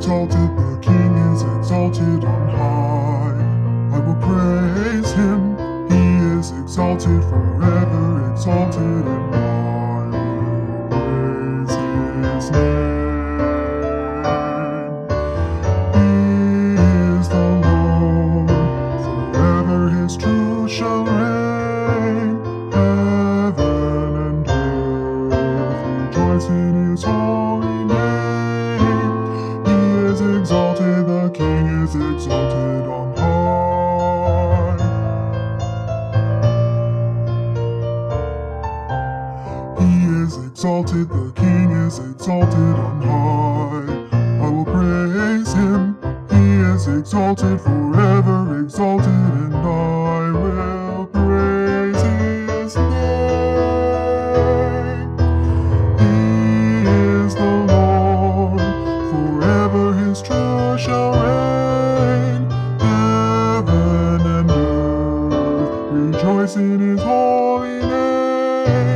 exalted, the King is exalted on high. I will praise him, he is exalted, forever exalted, and I will praise his name. He is the Lord, forever his truth shall reign. Heaven and earth rejoice in his holy name. He is exalted, the King is exalted on high. He is exalted, the King is exalted on high. I will praise him, he is exalted, forever exalted, and I will praise his name. He is the Lord, forever his truth shall reign. Heaven and earth rejoice in his holy name.